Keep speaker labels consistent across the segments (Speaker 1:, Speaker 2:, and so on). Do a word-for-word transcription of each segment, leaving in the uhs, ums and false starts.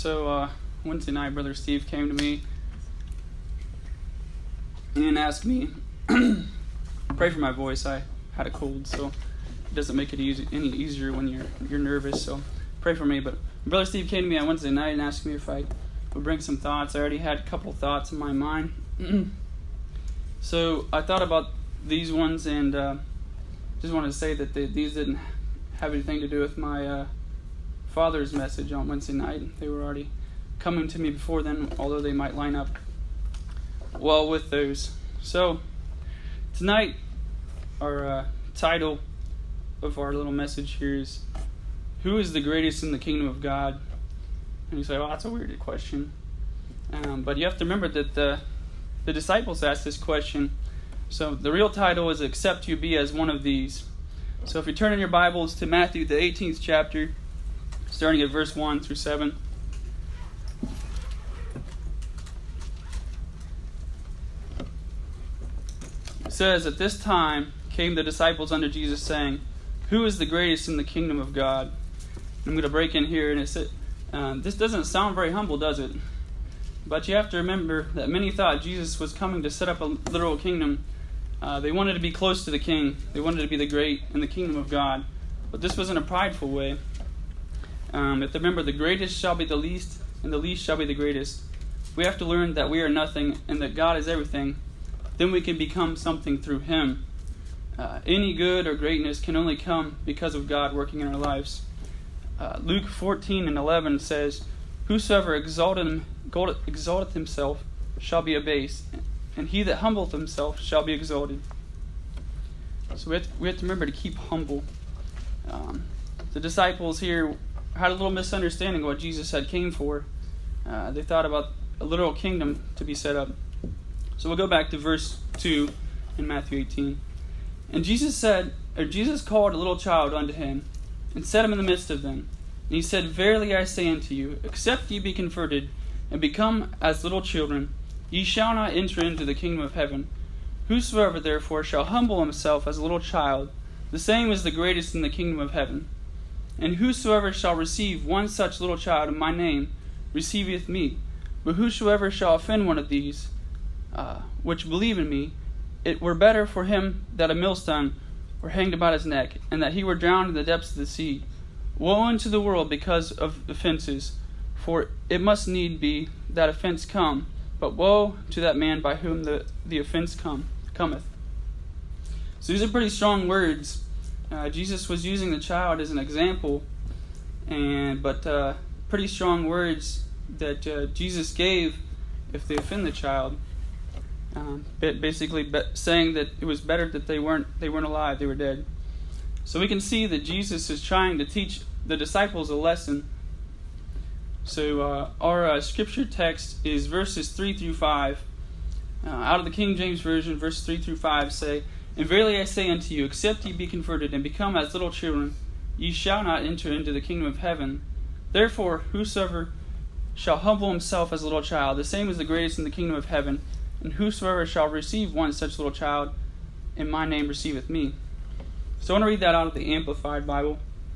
Speaker 1: So uh, Wednesday night, Brother Steve came to me and asked me pray for my voice. I had a cold, so it doesn't make it easy, any easier when you're you're nervous. So pray for me. But Brother Steve came to me on Wednesday night and asked me if I would bring some thoughts. I already had a couple thoughts in my mind. So I thought about these ones and uh, just wanted to say that they, these didn't have anything to do with my uh, father's message on Wednesday night. They were already coming to me before then, although they might line up well with those. So tonight, our uh, title of our little message here is, who is the greatest in the kingdom of God? And you say, well, that's a weird question. Um, but you have to remember that the, the disciples asked this question. So the real title is, except you be as one of these. So if you turn in your Bibles to Matthew, the eighteenth chapter, starting at verse one through seven. It says, at this time came the disciples unto Jesus, saying, who is the greatest in the kingdom of God? I'm going to break in here, and it said, uh, this doesn't sound very humble, does it? But you have to remember that many thought Jesus was coming to set up a literal kingdom. Uh, they wanted to be close to the king. They wanted to be the great in the kingdom of God. But this was in a prideful way. Um, if they remember, the greatest shall be the least, and the least shall be the greatest. We have to learn that we are nothing and that God is everything. Then we can become something through Him. Uh, any good or greatness can only come because of God working in our lives. Uh, Luke fourteen and eleven says, whosoever exalteth, exalteth himself shall be abased, and he that humbleth himself shall be exalted. So we have to, we have to remember to keep humble. Um, the disciples here had a little misunderstanding of what Jesus had came for. Uh, they thought about a literal kingdom to be set up. So we'll go back to verse two in Matthew eighteen. And Jesus said, or Jesus called a little child unto him, and set him in the midst of them. And he said, verily I say unto you, except ye be converted, and become as little children, ye shall not enter into the kingdom of heaven. Whosoever therefore shall humble himself as a little child, the same is the greatest in the kingdom of heaven. And whosoever shall receive one such little child in my name, receiveth me. But whosoever shall offend one of these, uh, which believe in me, it were better for him that a millstone were hanged about his neck, and that he were drowned in the depths of the sea. Woe unto the world because of offenses, for it must need be that offense come, but woe to that man by whom the, the offense come cometh. So these are pretty strong words. Uh, Jesus was using the child as an example, and but uh, pretty strong words that uh, Jesus gave if they offend the child. Um, basically be- saying that it was better that they weren't they weren't alive, they were dead. So we can see that Jesus is trying to teach the disciples a lesson. So uh, our uh, scripture text is verses three through five. Uh, out of the King James Version, verses three through five say, and verily I say unto you, except ye be converted and become as little children, ye shall not enter into the kingdom of heaven. Therefore, whosoever shall humble himself as a little child, the same is the greatest in the kingdom of heaven. And whosoever shall receive one such little child, in my name receiveth me. So I want to read that out of the Amplified Bible.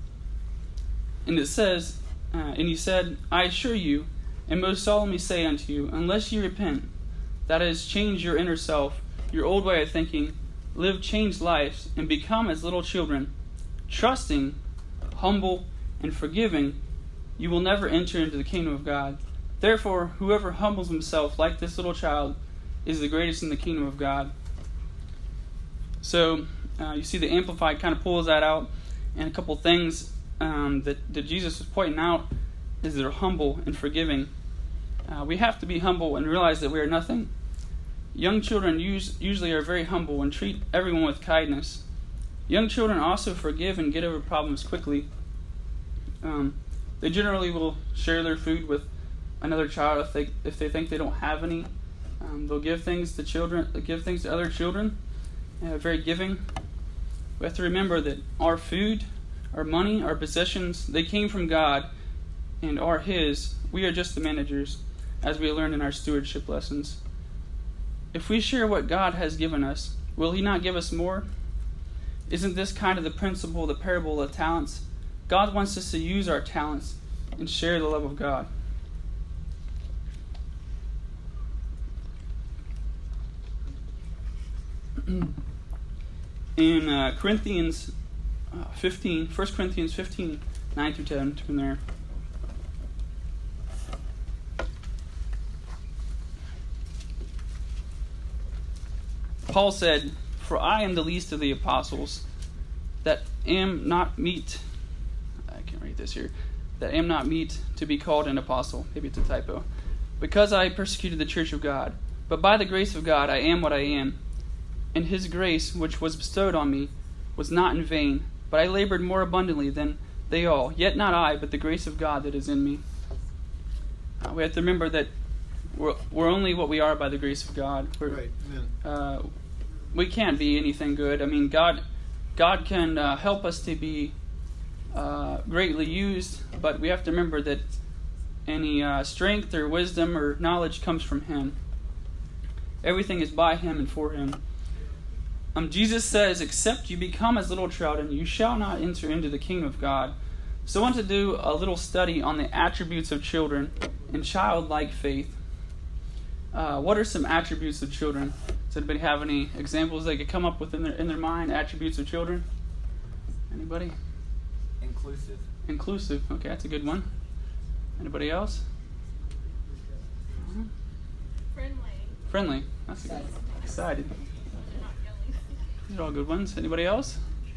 Speaker 1: And it says, uh, and he said, I assure you, and most solemnly say unto you, unless ye repent, that is, change your inner self, your old way of thinking, live changed lives, and become as little children, trusting, humble, and forgiving, you will never enter into the kingdom of God. Therefore, whoever humbles himself like this little child is the greatest in the kingdom of God. So, uh, you see the Amplified kind of pulls that out, and a couple things um, that, that Jesus was pointing out is they're humble and forgiving. Uh, we have to be humble and realize that we are nothing. Young children use, usually are very humble and treat everyone with kindness. Young children also forgive and get over problems quickly. Um, they generally will share their food with another child if they if they think they don't have any. Um, they'll give things to children, give things to other children. Uh, very giving. We have to remember that our food, our money, our possessions, they came from God and are His. We are just the managers, as we learned in our stewardship lessons. If we share what God has given us, will He not give us more? Isn't this kind of the principle, the parable of talents? God wants us to use our talents and share the love of God. in uh, Corinthians uh, fifteen, First Corinthians fifteen, nine through ten, from there. Paul said, "For I am the least of the apostles, that am not meet," I can't read this here, "that am not meet to be called an apostle," maybe it's a typo, "because I persecuted the church of God. But by the grace of God I am what I am. And his grace, which was bestowed on me, was not in vain, but I labored more abundantly than they all. Yet not I, but the grace of God that is in me." Uh, we have to remember that we're, we're only what we are by the grace of God. We're,
Speaker 2: right. Amen.
Speaker 1: Uh, we can't be anything good. I mean, God, God can uh, help us to be uh, greatly used, but we have to remember that any uh, strength or wisdom or knowledge comes from Him. Everything is by Him and for Him. Um, Jesus says, "Except you become as little children, you shall not enter into the kingdom of God." So I want to do a little study on the attributes of children and childlike faith. Uh, what are some attributes of children? Does anybody have any examples they could come up with in their in their mind? Attributes of children? Anybody?
Speaker 3: Inclusive.
Speaker 1: Inclusive. Okay, that's a good one. Anybody else?
Speaker 4: Friendly.
Speaker 1: Friendly. That's a good one. Excited. These are all good ones. Anybody else?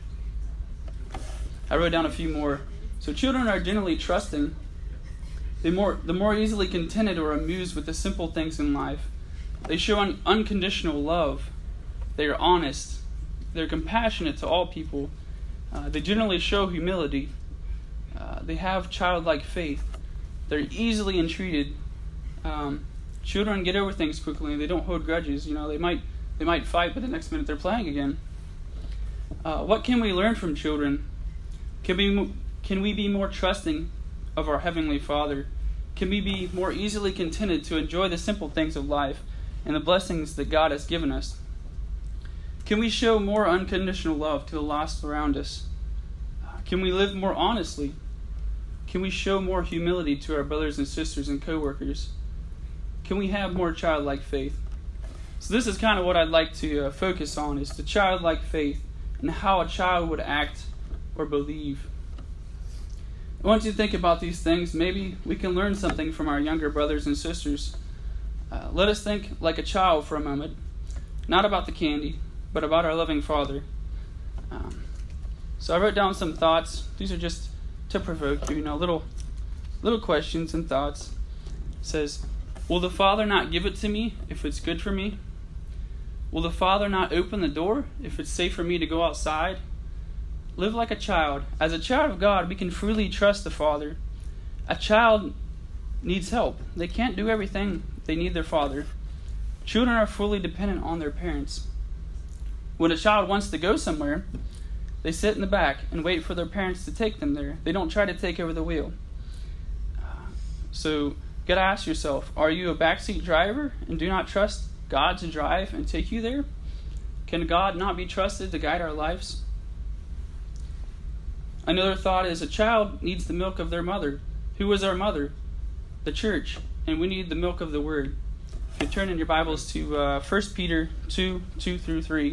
Speaker 1: I wrote down a few more. So children are generally trusting. They more, the more easily contented or amused with the simple things in life. They show un- unconditional love. They are honest. They're compassionate to all people. Uh, they generally show humility. Uh, they have childlike faith. They're easily entreated. Um, children get over things quickly. They don't hold grudges. You know, they might they might fight, but the next minute they're playing again. Uh, what can we learn from children? Can we can we be more trusting of our Heavenly Father? Can we be more easily contented to enjoy the simple things of life and the blessings that God has given us? Can we show more unconditional love to the lost around us? Can we live more honestly? Can we show more humility to our brothers and sisters and co-workers? Can we have more childlike faith? So this is kind of what I'd like to uh, focus on, is the childlike faith and how a child would act or believe. I want you to think about these things. Maybe we can learn something from our younger brothers and sisters. Uh, let us think like a child for a moment, not about the candy, but about our loving Father. Um, so I wrote down some thoughts. These are just to provoke you, you know, little, little questions and thoughts. It says, will the Father not give it to me if it's good for me? Will the Father not open the door if it's safe for me to go outside? Live like a child. As a child of God, we can freely trust the Father. A child needs help. They can't do everything. They need their father. Children are fully dependent on their parents. When a child wants to go somewhere, they sit in the back and wait for their parents to take them there. They don't try to take over the wheel. Uh, so, you got to ask yourself, are you a backseat driver and do not trust God to drive and take you there? Can God not be trusted to guide our lives? Another thought is, a child needs the milk of their mother. Who is our mother? The church. And we need the milk of the Word. If you turn in your Bibles to uh, First Peter two, two through three.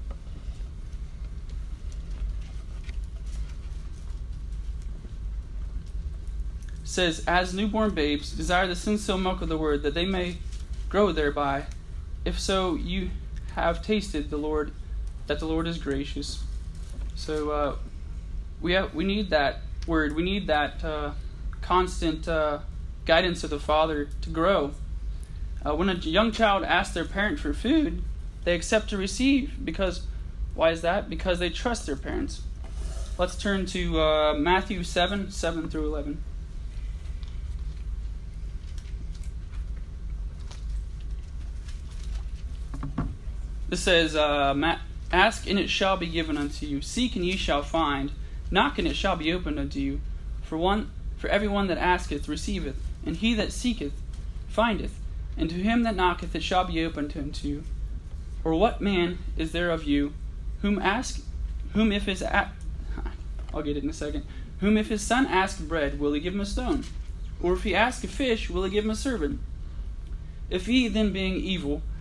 Speaker 1: It says, as newborn babes, desire the sincere milk of the Word, that they may grow thereby. If so, you have tasted the Lord, that the Lord is gracious. So, uh, We have, we need that word. We need that uh, constant uh, guidance of the Father to grow. Uh, when a young child asks their parent for food, they accept to receive. Because, why is that? Because they trust their parents. Let's turn to uh, Matthew seven, seven through eleven. This says, uh, ask and it shall be given unto you. Seek and ye shall find. Knock and it shall be opened unto you. For one, for every one that asketh receiveth, and he that seeketh findeth, and to him that knocketh it shall be opened unto you. Or what man is there of you, whom ask, whom if his a- I'll get it in a second. Whom if his son ask bread, will he give him a stone? Or if he ask a fish, will he give him a serpent? If ye then being evil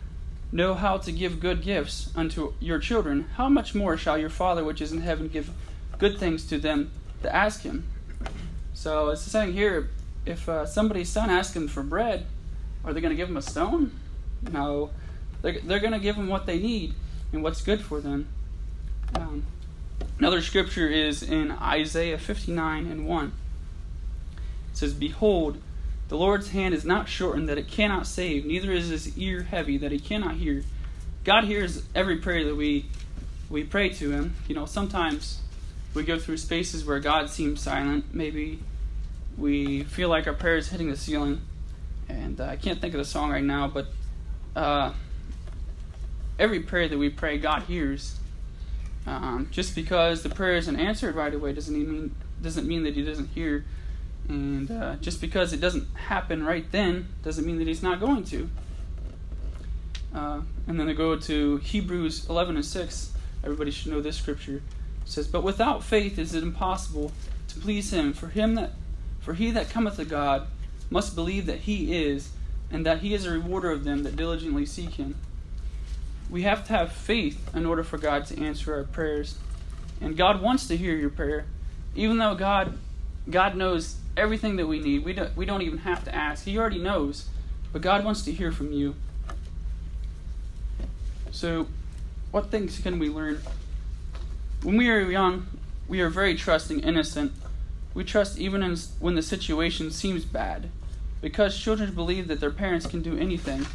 Speaker 1: know how to give good gifts unto your children, how much more shall your Father which is in heaven give good things to them that ask him? So it's saying here, if uh, somebody's son asks him for bread, are they going to give him a stone? No. They're, they're going to give them what they need and what's good for them. Um, another scripture is in Isaiah fifty-nine and one. It says, Behold, the Lord's hand is not shortened that it cannot save, neither is his ear heavy that he cannot hear. God hears every prayer that we we pray to him. You know, sometimes we go through spaces where God seems silent. Maybe we feel like our prayer is hitting the ceiling. And uh, I can't think of the song right now, but uh, every prayer that we pray, God hears. Um, just because the prayer isn't answered right away doesn't mean doesn't mean that he doesn't hear. And uh, just because it doesn't happen right then doesn't mean that he's not going to. Uh, and then they go to Hebrews eleven and six. Everybody should know this scripture. It says, But without faith is it impossible to please him. For him that, for he that cometh to God must believe that he is, and that he is a rewarder of them that diligently seek him. We have to have faith in order for God to answer our prayers. And God wants to hear your prayer. Even though God God knows everything that we need. We don't, we don't even have to ask. He already knows. But God wants to hear from you. So, what things can we learn? When we are young, we are very trusting, innocent. We trust even in, when the situation seems bad, because children believe that their parents can do anything.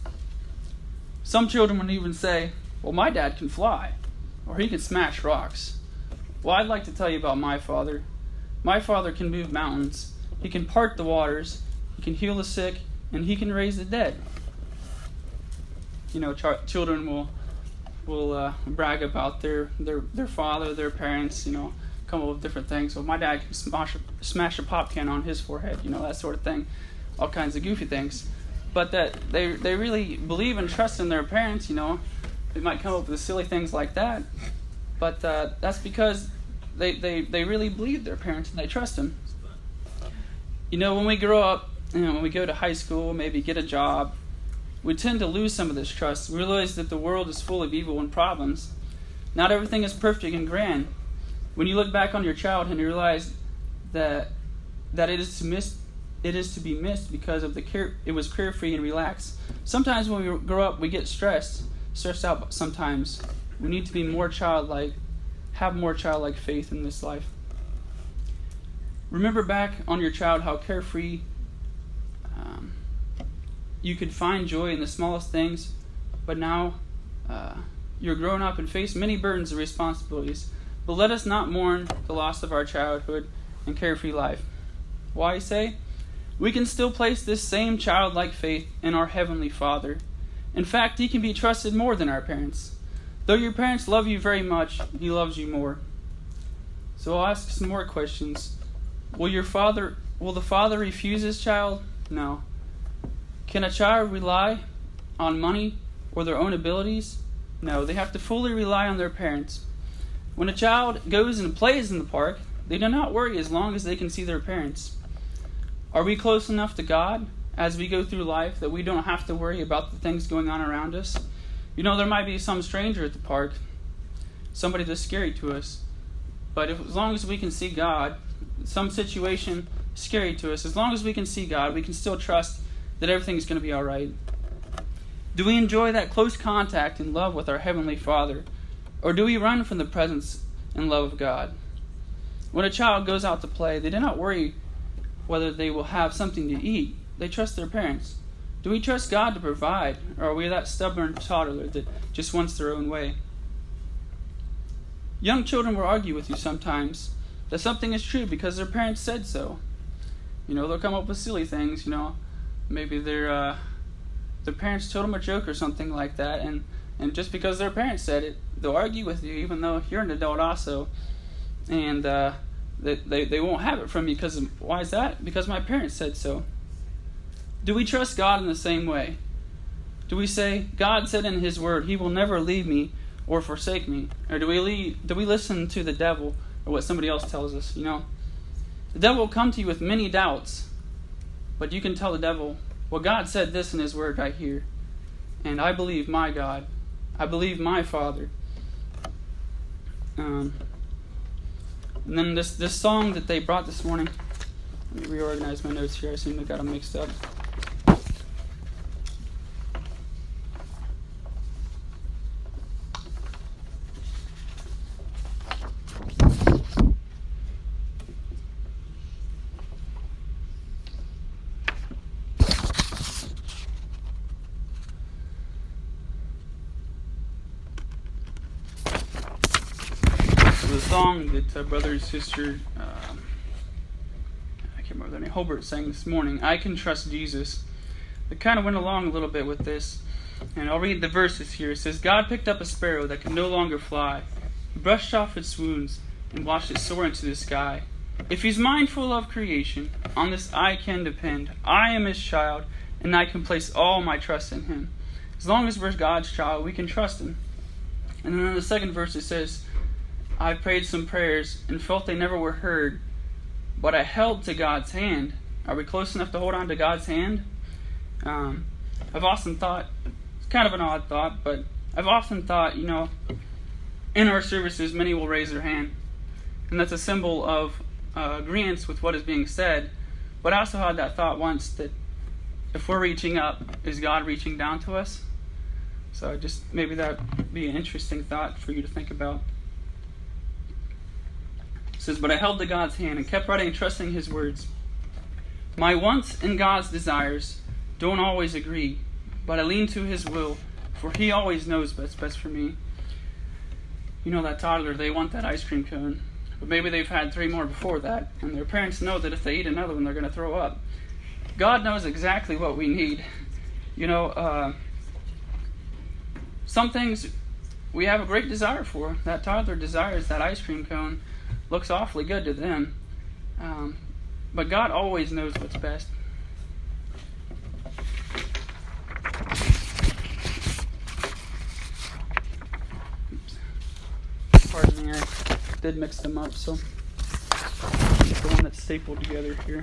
Speaker 1: Some children would even say, well, my dad can fly, or he can smash rocks. Well, I'd like to tell you about my father. My father can move mountains. He can part the waters. He can heal the sick, and he can raise the dead. You know, ch- children will will uh, brag about their, their their father, their parents. You know, come up with different things. Well, my dad can smash a, smash a pop can on his forehead. You know, that sort of thing. All kinds of goofy things. But that they they really believe and trust in their parents. You know, they might come up with silly things like that. But uh, that's because They, they they really believe their parents and they trust them. You know, when we grow up, you know, when we go to high school, maybe get a job, we tend to lose some of this trust. We realize that the world is full of evil and problems. Not everything is perfect and grand. When you look back on your childhood and you realize that that it is to miss, it is to be missed because of the care, it was carefree and relaxed. Sometimes when we grow up, we get stressed, stressed out. Sometimes we need to be more childlike. Have more childlike faith in this life. Remember back on your child how carefree um, you could find joy in the smallest things, but now uh, you're grown up and face many burdens and responsibilities. But let us not mourn the loss of our childhood and carefree life. Why say? We can still place this same childlike faith in our Heavenly Father. In fact, He can be trusted more than our parents. Though your parents love you very much, He loves you more. So I'll ask some more questions. Will your father, will the father refuse his child? No. Can a child rely on money or their own abilities? No. They have to fully rely on their parents. When a child goes and plays in the park, they do not worry as long as they can see their parents. Are we close enough to God as we go through life that we don't have to worry about the things going on around us? You know, there might be some stranger at the park, somebody that's scary to us. But if, as long as we can see God, some situation scary to us, as long as we can see God, we can still trust that everything's going to be all right. Do we enjoy that close contact and love with our Heavenly Father? Or do we run from the presence and love of God? When a child goes out to play, they do not worry whether they will have something to eat. They trust their parents. Do we trust God to provide, or are we that stubborn toddler that just wants their own way? Young children will argue with you sometimes that something is true because their parents said so. You know, they'll come up with silly things, you know. Maybe their uh, their parents told them a joke or something like that, and, and just because their parents said it, they'll argue with you even though you're an adult also. And uh, they, they, they won't have it from you because, why is that? Because my parents said so. Do we trust God in the same way? Do we say, God said in His Word, He will never leave me or forsake me? Or do we leave, do we listen to the devil or what somebody else tells us? You know, the devil will come to you with many doubts, but you can tell the devil, well, God said this in His Word right here. And I believe my God. I believe my Father. Um, and then this, this song that they brought this morning, let me reorganize my notes here. I seem to have got them mixed up. The song that uh, brother and sister, um, I can't remember their name, Hobart sang this morning, I Can Trust Jesus. It kind of went along a little bit with this, and I'll read the verses here. It says, God picked up a sparrow that could no longer fly. He brushed off its wounds and watched it soar into the sky. If he's mindful of creation, on this I can depend. I am his child, and I can place all my trust in him. As long as we're God's child, we can trust him. And then in the second verse it says, I prayed some prayers and felt they never were heard, but I held to God's hand. Are we close enough to hold on to God's hand? Um, I've often thought, it's kind of an odd thought, but I've often thought, you know, in our services, many will raise their hand. And that's a symbol of uh, agreement with what is being said. But I also had that thought once that if we're reaching up, is God reaching down to us? So just maybe that would be an interesting thought for you to think about. It says, but I held to God's hand and kept writing, trusting his words. My wants and God's desires don't always agree, but I lean to his will, for he always knows what's best for me. You know, that toddler, they want that ice cream cone, but maybe they've had three more before that, and their parents know that if they eat another one, they're going to throw up. God knows exactly what we need. You know, uh, some things we have a great desire for. That toddler desires that ice cream cone. Looks awfully good to them. Um, but God always knows what's best. Oops. Pardon me, I did mix them up, so it's the one that's stapled together here.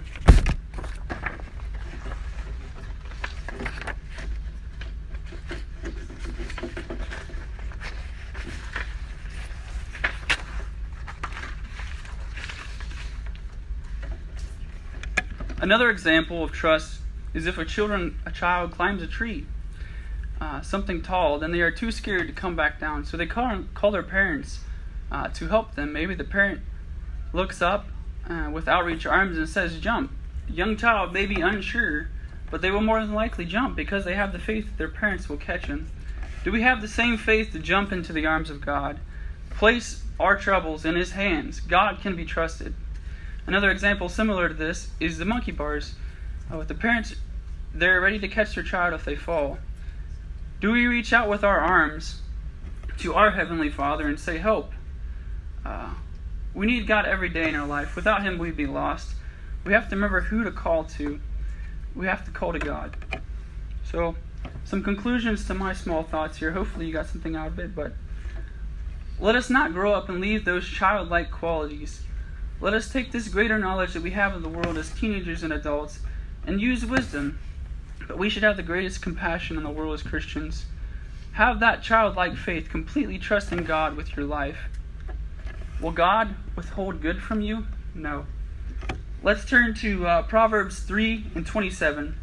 Speaker 1: Another example of trust is if a children a child climbs a tree, uh, something tall, then they are too scared to come back down. So they call call their parents uh, to help them. Maybe the parent looks up uh, with outreach arms and says, "Jump." The young child may be unsure, but they will more than likely jump because they have the faith that their parents will catch them. Do we have the same faith to jump into the arms of God? Place our troubles in his hands. God can be trusted. Another example similar to this is the monkey bars. Uh, with the parents, they're ready to catch their child if they fall. Do we reach out with our arms to our Heavenly Father and say, help? Uh, we need God every day in our life. Without him, we'd be lost. We have to remember who to call to. We have to call to God. So, some conclusions to my small thoughts here. Hopefully you got something out of it, but let us not grow up and leave those childlike qualities. Let us take this greater knowledge that we have of the world as teenagers and adults and use wisdom. But we should have the greatest compassion in the world as Christians. Have that childlike faith, completely trusting God with your life. Will God withhold good from you? No. Let's turn to uh, Proverbs three and twenty-seven.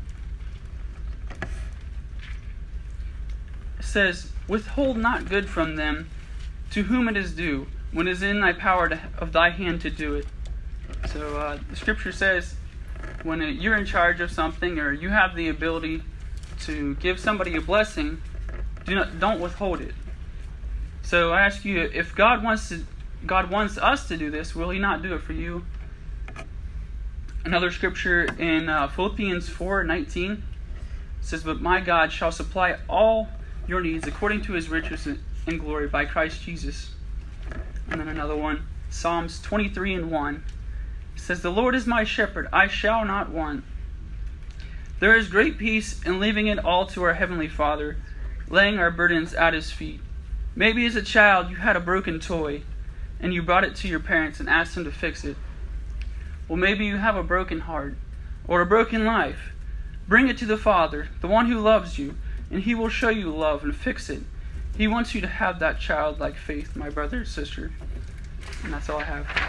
Speaker 1: It says, withhold not good from them to whom it is due, when it is in thy power to, of thy hand to do it. So uh, the scripture says, when it, you're in charge of something or you have the ability to give somebody a blessing, do not don't withhold it. So I ask you, if God wants to, God wants us to do this, will he not do it for you? Another scripture in uh, Philippians four nineteen says, but my God shall supply all your needs according to his riches in glory by Christ Jesus. And then another one, Psalms twenty-three and one. It says, the Lord is my shepherd, I shall not want. There is great peace in leaving it all to our Heavenly Father, laying our burdens at his feet. Maybe as a child you had a broken toy, and you brought it to your parents and asked them to fix it. Well, maybe you have a broken heart, or a broken life. Bring it to the Father, the one who loves you, and He will show you love and fix it. He wants you to have that childlike faith, my brother and sister. And that's all I have.